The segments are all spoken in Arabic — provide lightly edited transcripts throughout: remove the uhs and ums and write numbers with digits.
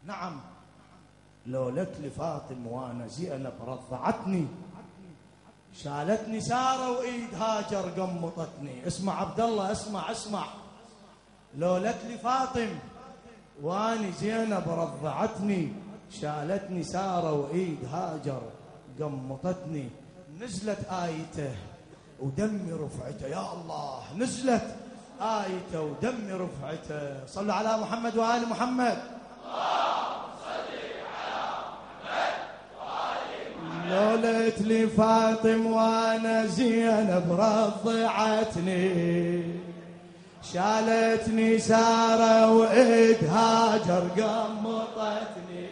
نعم لولت لي فاطم وانا زينب رضعتني، شالتني ساره وايد هاجر قمطتني. اسمع عبد الله، اسمع. لولت لي فاطم واني زينب رضعتني، شالتني ساره وايد هاجر قمطتني. نزلت آيته ودمي رفعته، يا الله نزلت آيته ودمي رفعته. صلوا على محمد وآل محمد. لولت لي فاطم وانا زينب رضعتني، شالتني ساره وايد هاجر قمطتني.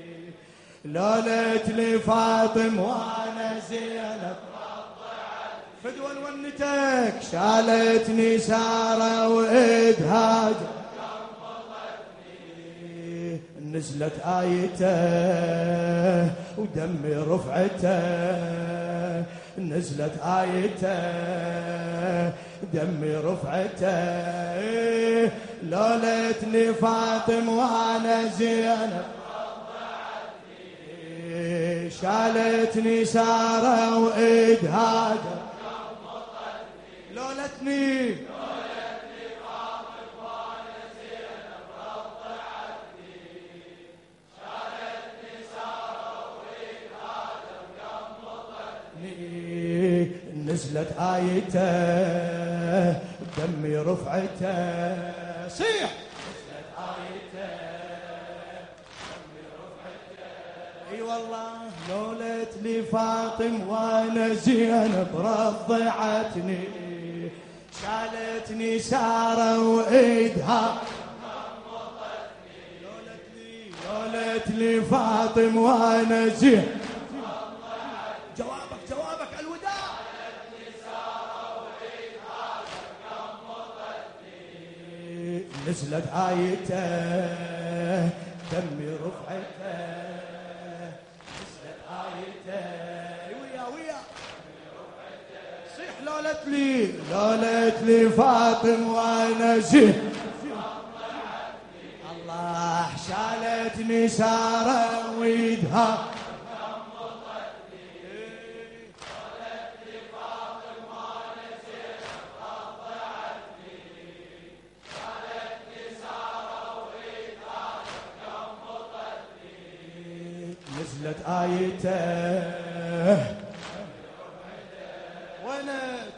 لولت لي فاطم وانا زينب رضعتني، فدوى ونتك، شالتني ساره وايد هاجر قمطتني. نزلت آيته ودمي رفعته، نزلت آيته دمي رفعته. لولتني فاطم وانا زينب رضعتني، شالتني ساره وايد هاجر قمطتني. لولتني فاطم وانا زينب رضعتني، شالتني ساره وايد هاجر قمطتني. نزلت آيته دمي رفعته، صيح. نزلت آيته دمي رفعته، اي والله. لولت لي فاطم وانا زينب رضعتني، شالتني ساره وايدها قمطتني. لولت لي فاطم وانا زينب. جوابك الوداع. نزلت آيته دمي رفعته، نزلت آيته ويا صيح. لولت لي فاطم وانا زين، الله شالتني ساره ويدها نزلت آيته وينك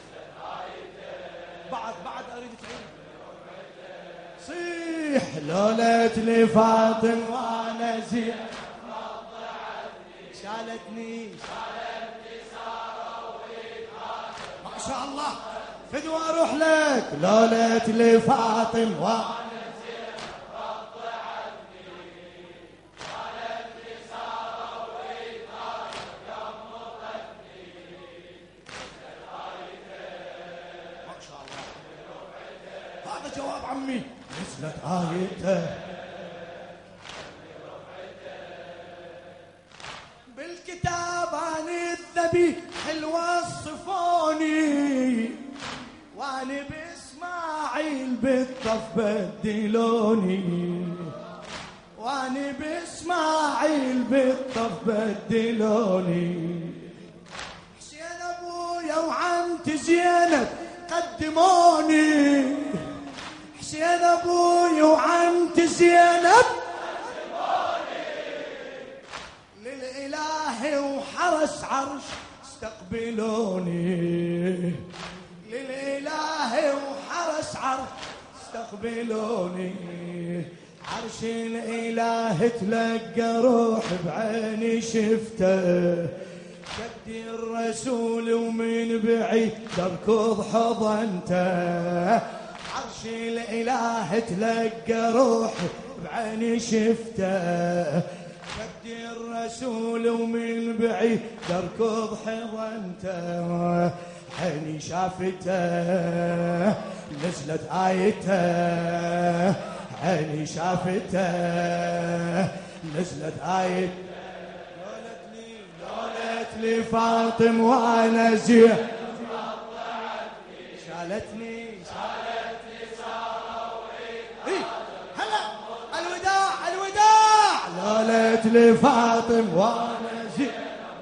بعد أريد تعين صيح. لولت لي فاطم وانا زين شالتني ساره وإيدها، ما شاء الله فدوى اروح لك. لولت لي فاطم وانا جواب عمي. نزلت آيته بالكتاب عن الذبي الوصفوني، واني باسماعيل بالطف بدلوني، واني باسماعيل بالطف بدلوني. حسين ابويا وعمتي زينب قدموني، حسين ابوي وعمتي زينب للاله وحرس عرش استقبلوني، للاله وحرس عرش استقبلوني. عرش الاله تلقى روح بعيني شفته، شدي الرسول ومن بعيد تركض حضنته. عرش الاله تلقى روحي بعيني شفته، شدي الرسول ومن بعيد تركض حضنته. عيني شافته نزلت آيته، عيني شافته نزلت آيته. لولت لي فاطم وانا زين شالتني ساره وايدها. هلا الوداع شالت لي فاطم وانا زينب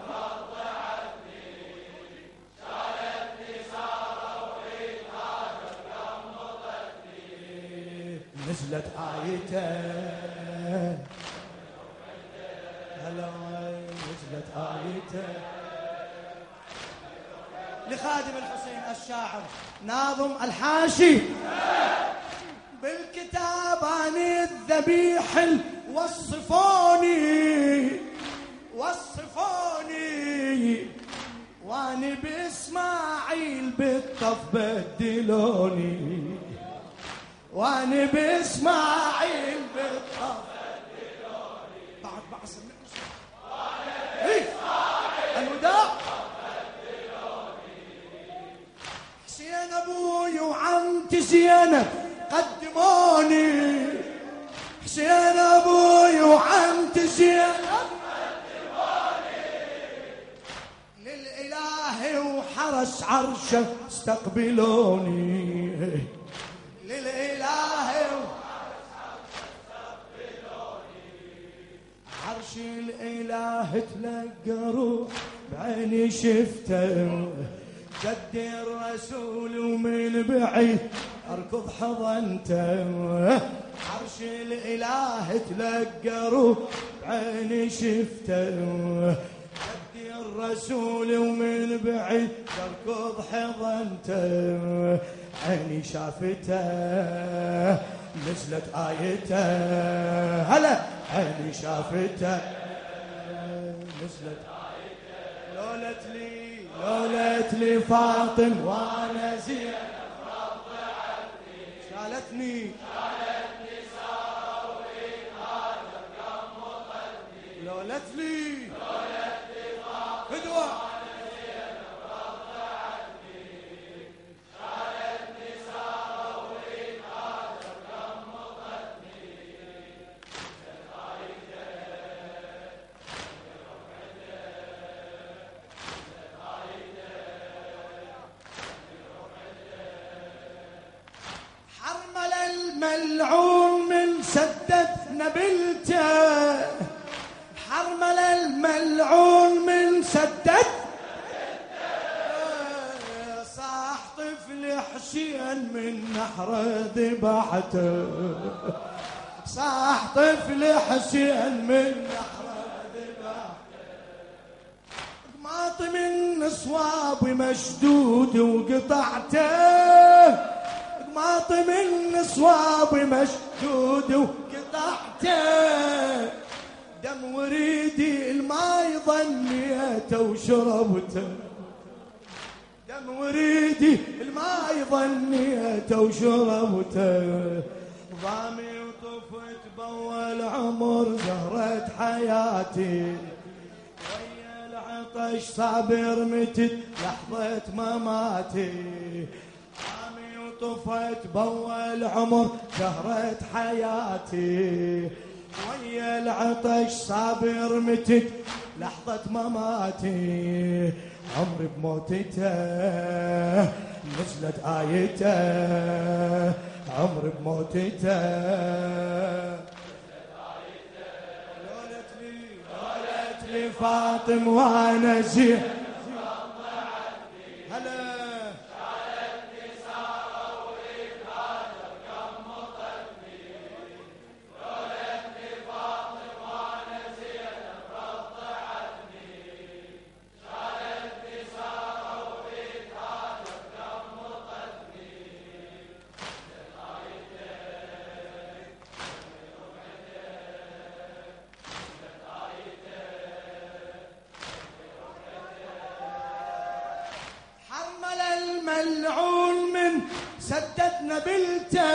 نزلت آيته هلا نزلت آيته لخادم الحسين الشاعر ناظم الحاشي بالكتاب عن الذبيح وصفوني واني باسماعيل بالطف بدلوني واني باسماعيل بالطف بدلوني بعد سمعنا الوداع حسين ابوي وعمتي زينب قدموني حسين ابوي وعمتي زينب قدموني للاله وحرس عرشه استقبلوني للاله وحرس عرشه استقبلوني عرش الاله تلقى روح بعيني شفته جد الرسول ومن بعيد اركض حضنته عرش الاله تلقى روح بعيني شفته جد الرسول ومن بعيد اركض حضنته عيني شافته نزلت آيته هلا عيني شافته نزلت آيته لولت لي فاطم وانا زينب رضعتني شالتني ساره وإنهاجر قمطتني لولت لي فاطم وانا زينب رضعتني شالتني ساره وإنهاجر قمطتني الملعون من سدت نبلته حرمل الملعون من سدت صاح طفل حسين من نحر ذبحته صاح طفل حسين من نحر ذبحته قماطم النصواب مشدود وقطعته قماطم النصواب مشدود وقطعته دم وريدي الماي ظنيته وشربته دم وريدي الماي ظنيته وشربته ضامي وطفت بول عمر زهرة حياتي ويا العطش صابر متت لحظة مماتي طفت بول عمر شهرة حياتي ويا العطش صابر متت لحظة مماتي عمري بموتته نزلت آيته عمري بموتته لولت لي فاطم وانا زين هلا الملعون من سدت نبلته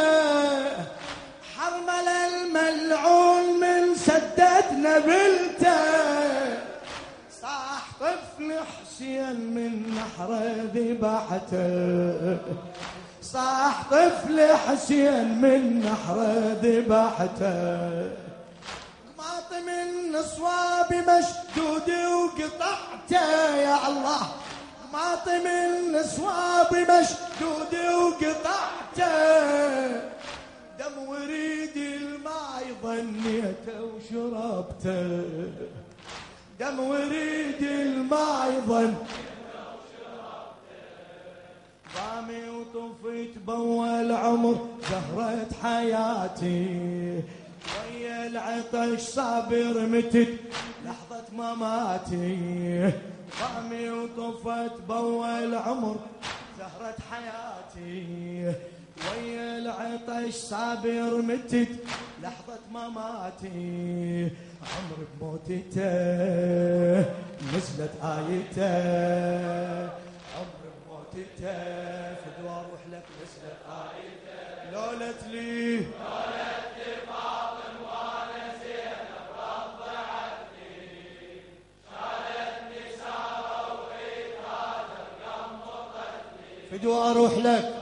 حرمل الملعون من سدت نبلته صاح طفل حسين من نحر ذبحته صاح طفل حسين من نحر ذبحته قماطم النصواب مشدود وقطعته يا الله قماطم النصواب مشدود وقطعته دم وريد الماي ظنيته وشربته، دم وريد الماي ظنيته وشربته، ضامي وطفيت بأول عمر زهرة حياتي، ويا العطش صابر متت لحظة مماتي، ضامي وطفت بأول عمر زهرة حياتي، ويا العطش صابر متت لحظة مماتي، عمر بموتته نزلت آيته، عمر بموتته فدوى اروح لك نزلت آيته، لولت لي فاطم وانا زينب رضعتني، شالتني ساره وعيدها ترقم مطتني، فدوى اروح لك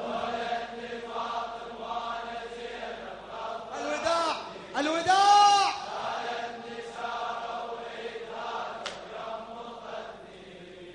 الوداع شالتني ساره وعيدها ترقم مطتني،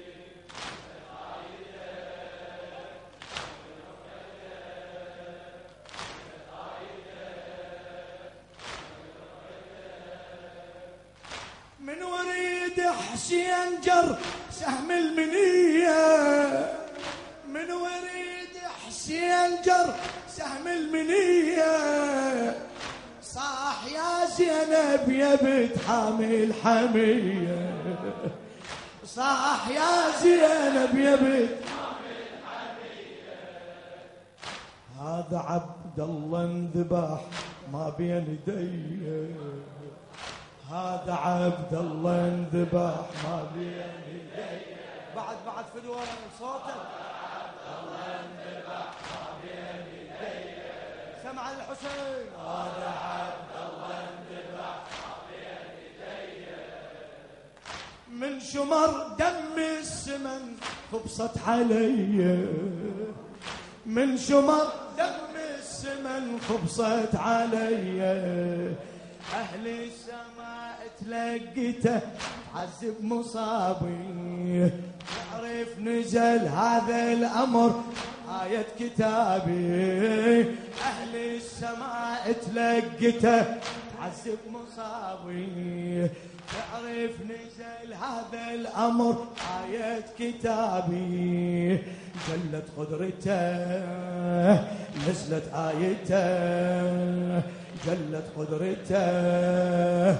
من وريد حسين جر سهم المنية، من وريد حسين جر سهم المنية، صاح يا زينب يا بنت حامل حمية، صاح يا زينب يا بنت حامل حمية، هذا عبد الله انذبح ما بين يدي، هذا عبد الله انذبح ما بين يدي، بعد فدوى صوتك، عبد الله انذبح ما بين يدي، سمع الحسين، هذا عبد الله انذبح ما بين يدي، من شمر دم السمن خبصت علي، من شمر دم السمن خبصت علي، أهل السماء تلقته عذب مصابي، تعرف نزل هذا الأمر آية كتابي، أهل السماء تلقته عذب مصابي، تعرف نزل هذا الأمر آية كتابي، جلت قدرته نزلت آيته، جلت قدرته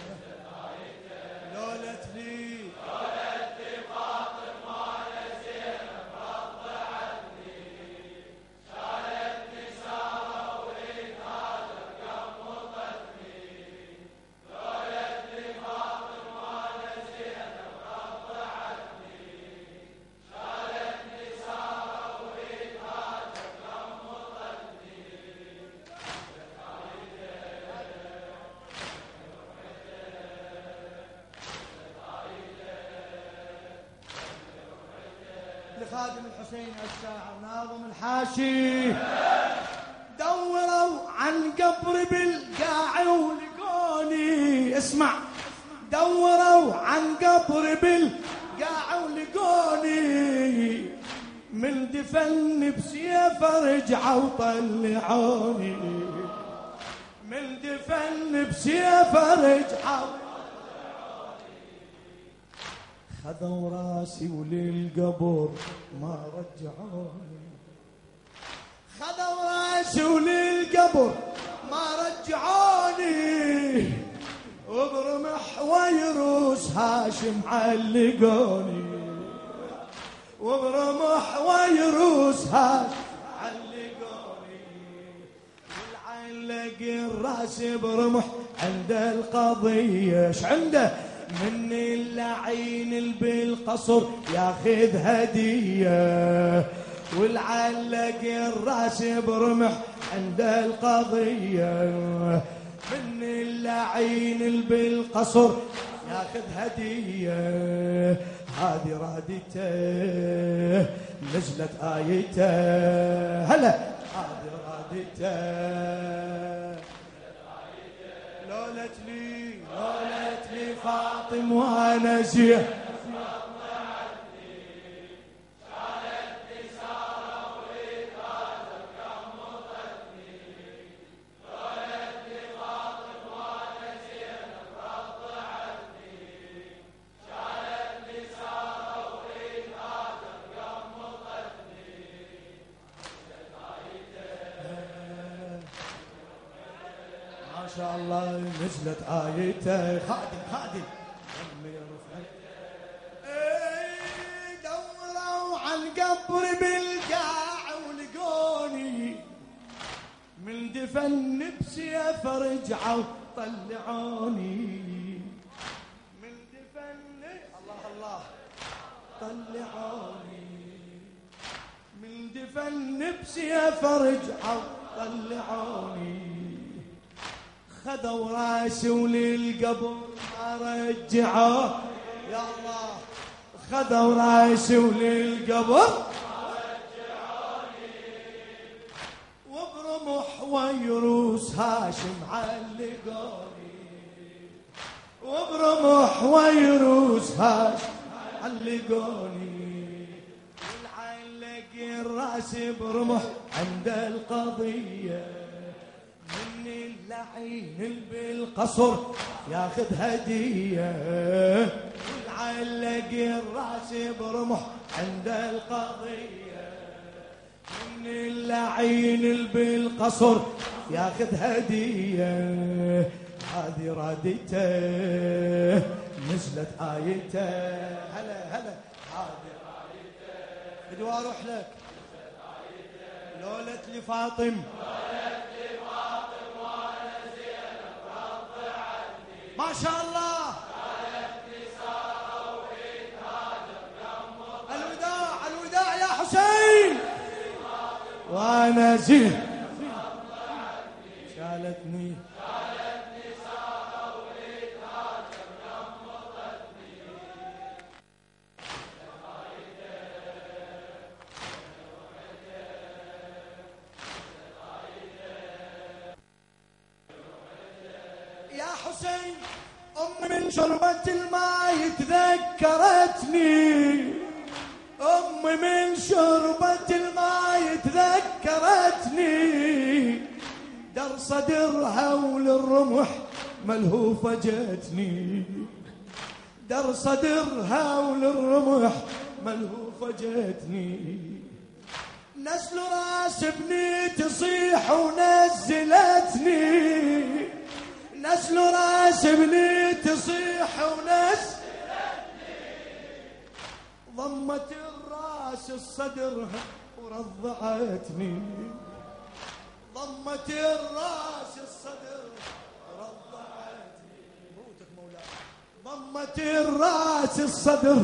لولت لي فاطم وانا زينب رضعتني، شالتني ساره وعيدها ترقم مطتني، لولت لي فاطم وانا زينب رضعتني، شالتني ساره وعيدها ترقم مطتني، لخادم الحسين الشاعر ناظم الحاشي، دوروا عن قبر بالقاع ولقوني، اسمع، دوروا عن قبر بالقاع ولقوني، من دفن بسيف رجعوا طلعوني، من دفن بسيف رجعوا، خذوا راسي وللقبر ما رجعوني، خذوا راسي وللقبر ما رجعوني، وبرمح ويروس هاشم علقوني، وبرمح ويروس هاشم علقوني، والعلق الراس برمح عند القضية، ايش عنده؟ من اللعين بالقصر ياخذ هدية، والعلق الراس برمح عند القضية، من اللعين بالقصر ياخذ هدية، هذه رادته نزلت آيته، هلا هذه رادته لولت لي فاطم وانا زينب رضعتني، شالتني ساره وعيدها ترقم مطتني، ما شاء الله نزلت آيته خادم خادم دوروا عن قبر بالقاع ولقوني من دفن بسيف رجعوا طلعوني من دفن الله الله طلعوني من دفن بسيف رجعوا طلعوني خذوا راسي وللقبر ما رجعوا يا الله خذوا راسي وللقبر وبرمح ويروس هاشم علقوني وبرمح ويروس هاشم علقوني والعلق الراس برمح عند القضية من اللعين اللي بالقصر ياخذ هدية والعلق الراس برمح عند القضية من اللعين اللي بالقصر ياخذ هدية هذه رادته نزلت آيته هلا هلا هذه رادته بدي اروح لك لولت لفاطم ما شاء الله الوداع الوداع يا حسين وانا زين شالتني يا حسين أم من شربة الماء تذكرتني أم من شربة الماء تذكرتني در صدرها وللرمح ملهوفة جتني در صدرها وللرمح ملهوفة جتني نزل راس ابني تصيح ونزلتني نزل راس ابني تصيح ونزلتني ضمت الراس الصدر ورضعتني ضمت الراس الصدر ورضعتني موتك مولاي ضمت الراس الصدر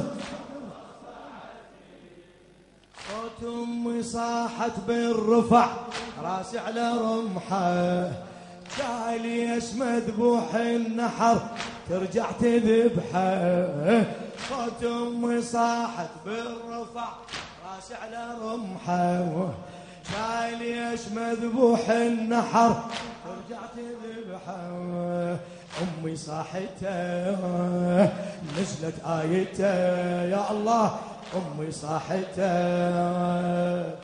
صوت امي صاحت بالرفع راسي على رمحه جالي مذبوح النحر ترجع تذبحه صوت امي صاحت بالرفع راسي على رمحه جالي مذبوح النحر ترجع تذبحه امي صاحته نزلت آيته يا الله امي صاحته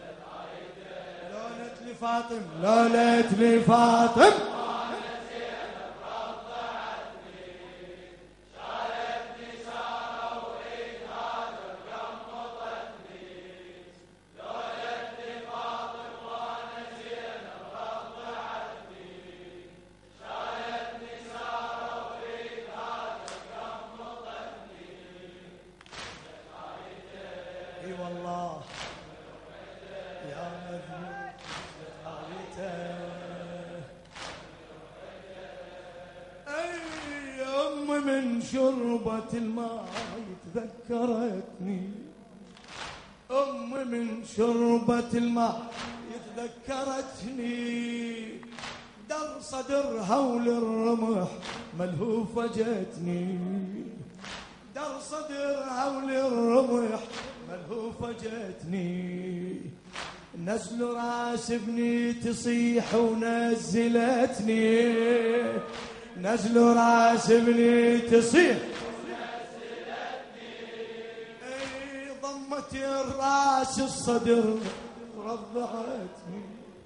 فاطم لولت لفاطم اي والله يا مذنب اي ام من شربة الماء تذكرتني ام من شربة الماء تذكرتني در صدرها وللرمح ملهوفة جتني در صدرها وللرمح ملهوفة جتني نزل راس ابني تصيح ونزلتني نزل راس ابني تصيح ونزلتني ضمت الراس الصدر رضعتني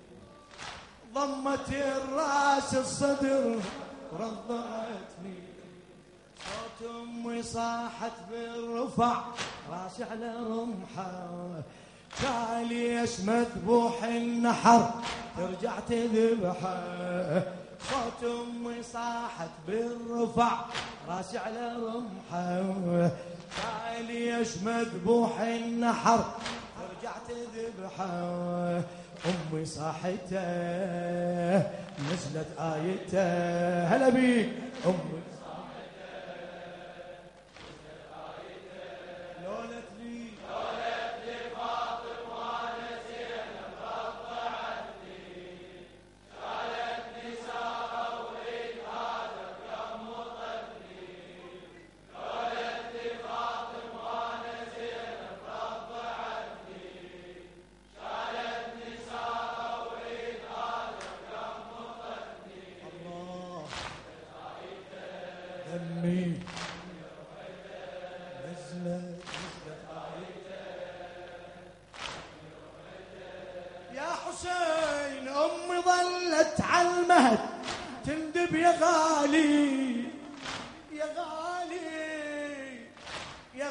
ضمت الراس الصدر رضعتني صوت امي صاحت بالرفع راسي على رمحه جالي مذبوح النحر ترجع تذبحه صوت أمي صاحت بالرفع راسي على رمحه ليش مذبوح النحر رجعت ذبحه أمي صاحته نزلت آيته هلا بيك أمي أمي نزلت يا حسين أمي ظلت على المهد تندب يا غالي يا غالي يا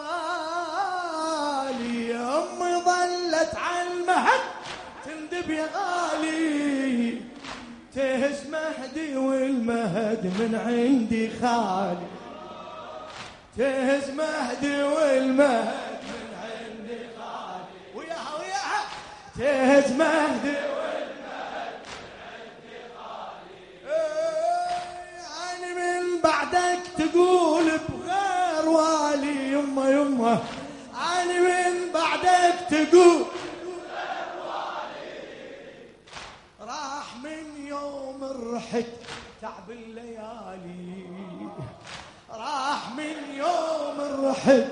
غالي أمي ظلت على المهد تندب يا غالي تهز مهدي والمهد من عندي خالي تهز مهدي والمهد من عندي خالي وياها وياها تهز مهدي والمهد من عندي خالي يعني من بعدك تقول بغير والي يمه يمه يعني من بعدك تقول رحت تعب الليالي راح من يوم رحت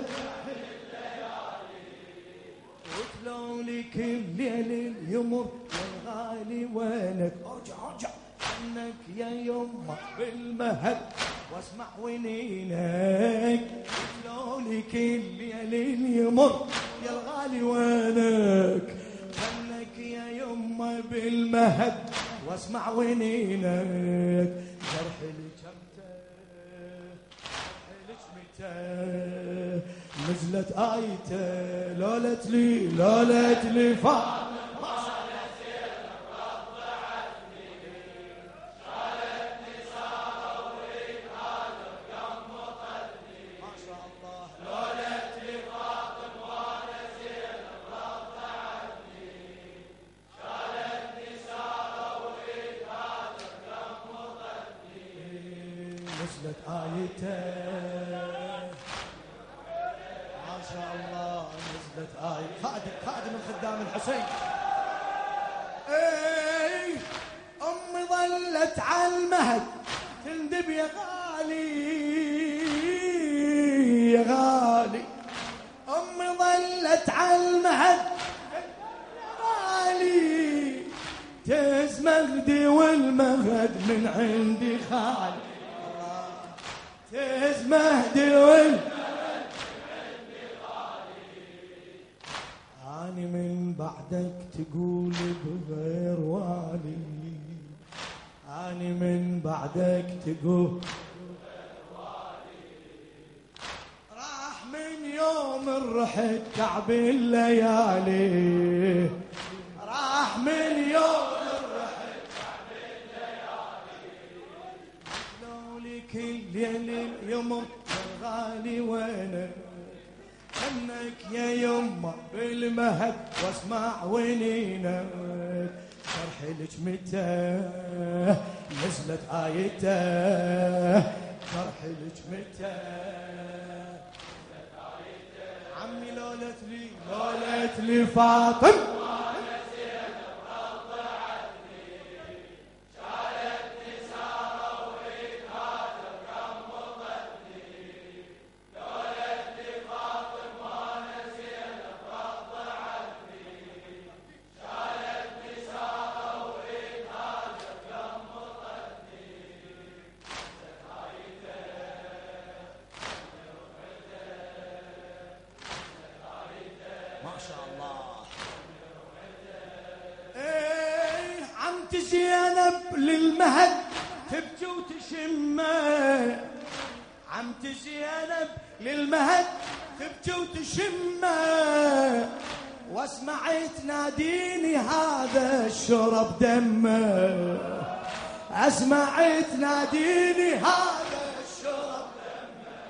وتلوني كل ليل يمر يا الغالي وينك ارجع ارجع عنك يا يمه بالمهد واسمع ونينك وتلوني كل ليل يمر يا الغالي وينك عنك يا يمه بالمهد واسمع ونينك جرحي لك امتى جرحي لك متى نزلت آيته لولت لي فاطمة نزلت آيته ما شاء الله نزلت آية خادم الخدام الحسين اي أمي ظلت على المهد تندب يا غالي يا غالي أمي ظلت على المهد يا غالي تهز مهدي والمهد من عندي خالي تهز مهدي والمهد عندي غالي أنا من بعدك تقول بغير والي أنا من بعدك تقول بغير والي راح من يوم رحت تعب الليالي راح من يوم كل ليل يمر يا الغالي وينك عنك يا يمه بالمهد واسمع ونينك فرحي لك متى نزلت آيته فرحي لك متى عمي لولت لي فاطمة ما شاء الله ايه عمت زينب للمهد تبكي وتشمه عمت زينب للمهد تبكي وتشمه واسمعي تناديني هذا الشرب دمه أسمع تناديني هذا الشرب دمه.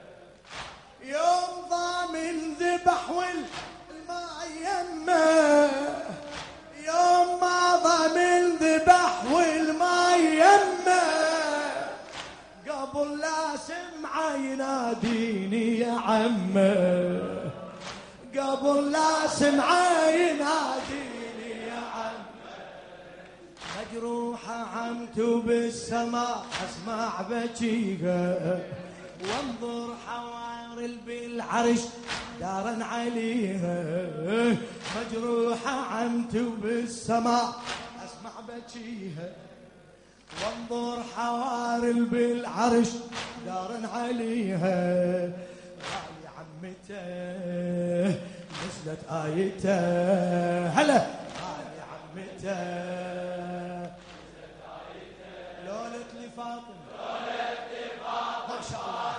يوم ضامن ذبح والماء يمه، يوم ما ضامن ذبح والماء يمه، قبل لا سمعه يناديني يا عمه، قبل لا سمعه يناديني يا عمه. مجروحة عمته بالسماء أسمع بكيها، وانظر حوارل بالعرش دارا عليها. مجروحة عمته بالسماء أسمع بكيها، وانظر حوارل بالعرش دارا عليها. غالي عمته نزلت آيته، هلا غالي عمته نزلت آيته. لولت لي فاطمة، لولت لي فاطمة ما شاء الله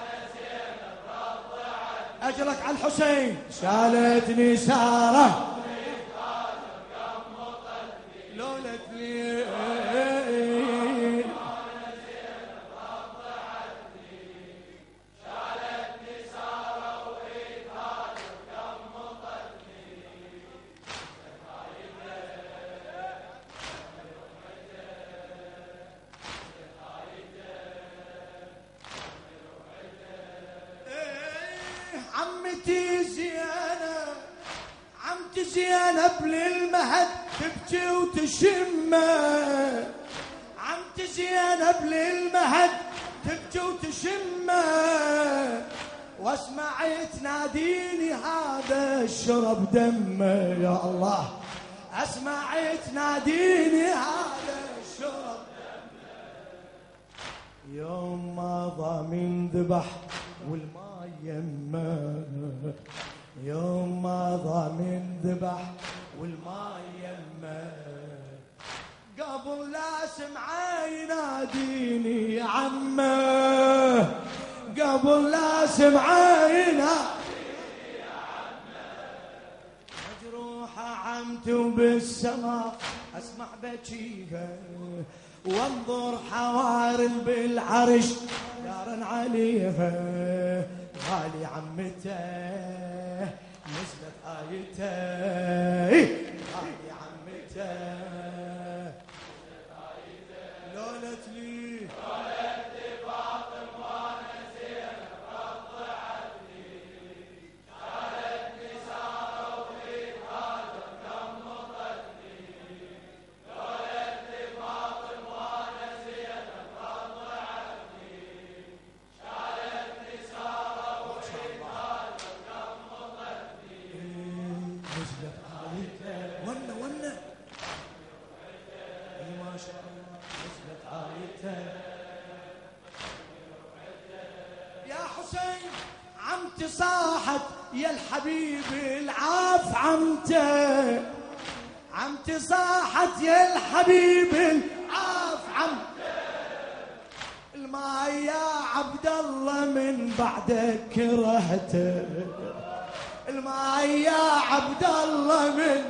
أجرك على الحسين. شالتني سارة لولت لي عمتي زينب، عمتي زينب للمهد تبكي وتشمه، عمتي زينب للمهد تبكي وتشمه، واسمع تناديني هذا الشرب دمه. يا الله اسمع تناديني هذا الشرب دمه. يوم ما ضامن ذبح والماء يمه، يوم ما ضامن ذبح والماء يمه، قبل لا سمعه يناديني يا عمه، قبل لا سمعه يناديني يا عمه. مجروحة عمته بالسماء اسمع بكيها، وانظر حوارل بالعرش دارا عليها. غالي عمته نزلت آيته، غالي عمته نزلت آيته. لولت لي فاطمة وانا زينب رضعتني، شالتني سارة وفي هذا قمطتني. لولت لي فاطمة وانا زينب رضعتني، شالتني سارة وفي هذا قمطتني. نزلت آيته ونا ما شاء الله نزلت آيته. يا حسين عمتي صاحت يا الحبيب العاف عمته، عمتي صاحت يا الحبيب العاف عمته. الماء يا عبد الله من بعدك كرهته، الماء يا عبد الله من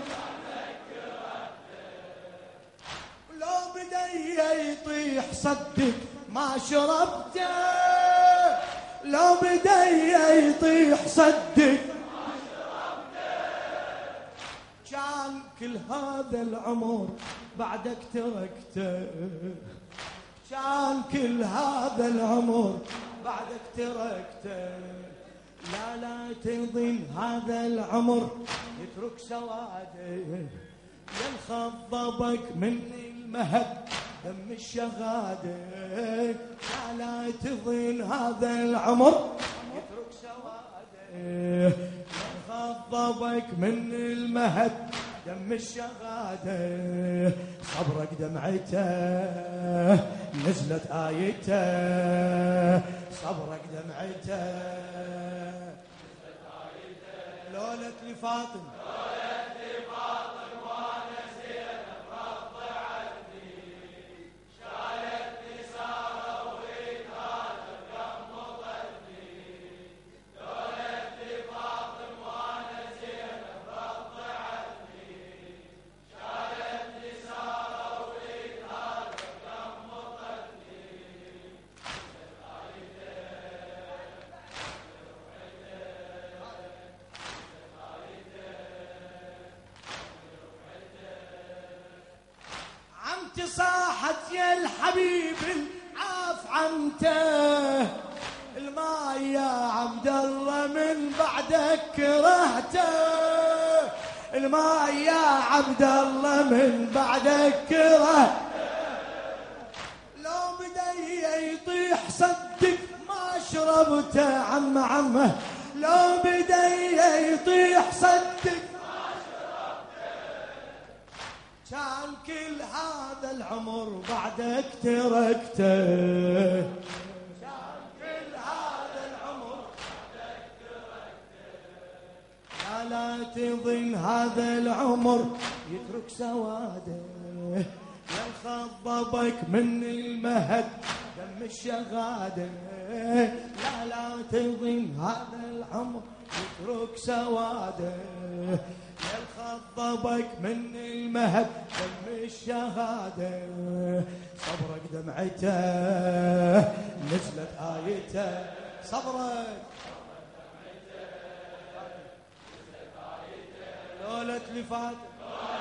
لو بدي يطيح صدق ما شربته، لو بدي يطيح صدق ما شربته. كان كل هذا العمر بعدك تركته، كان كل هذا العمر بعدك تركته. لا تظن هذا العمر يترك سواده، ينخضبك من المهد دم الشهادة. لا تظن هذا العمر يترك سواده، ينخضبك من المهد دم الشهادة. صبرك دمعته نزلت آيته، صبرك دمعته نزلت آيته. لولت لي فاطمة، لولت لي فاطمة وانا زينب رضعتني، شالتني سارة وفي هذا قمطتني. لولت لي فاطمة وانا زينب رضعتني، شالتني سارة وفي هذا قمطتني. صاحت يا الحبيب العاف عمته، الماء يا عبد الله من بعدك كرهته، الماء يا عبد الله من بعدك كرهته، لو بدي يطيح صدق ما شربته عمه، لو بدي يطيح صدق ما شربته، كان كل هذا العمر بعدك تركته، كان كل هذا العمر بعدك تركته، لا تظن هذا العمر يترك سواده، يخضبك من المهد دم الشغاده، لا تظن هذا العمر يترك سواده، يخضبك من المهد دم الشهاده، صبرك دمعته نزلت آيته، صبرك لولت لفاتك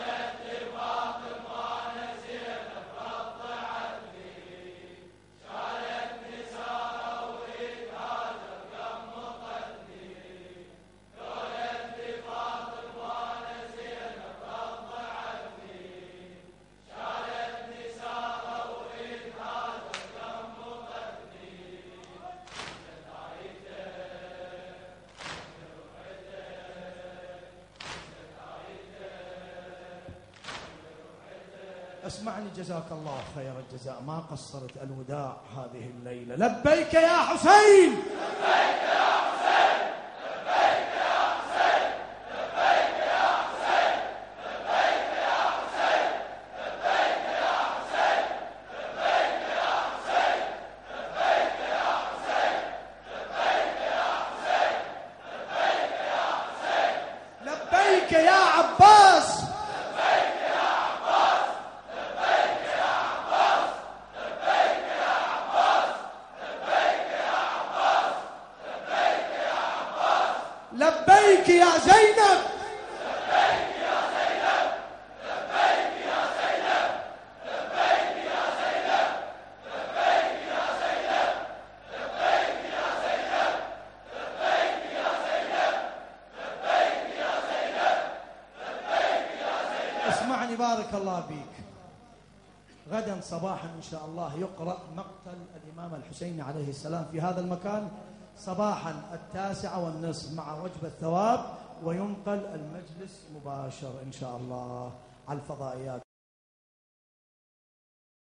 اسمعني جزاك الله خير الجزاء، ما قصرت الوداع هذه الليلة. لبيك يا حسين، لبيك يا حسين، لبيك يا حسين، لبيك يا حسين، لبيك يا حسين، لبيك يا حسين، لبيك يا حسين، لبيك يا حسين، لبيك يا حسين، لبيك يا حسين، لبيك يا عباس، لبيك يا زينب، لبيك يا زينب، لبيك يا زينب، لبيك يا زينب، لبيك يا زينب، لبيك يا زينب، لبيك يا زينب، لبيك يا زينب، لبيك يا زينب. اسمعني بارك الله فيك، غدا صباحا إن شاء الله يقرأ مقتل الإمام الحسين عليه السلام في هذا المكان صباحا 9:30 مع وجبة الثواب، وينقل المجلس مباشر إن شاء الله على الفضائيات.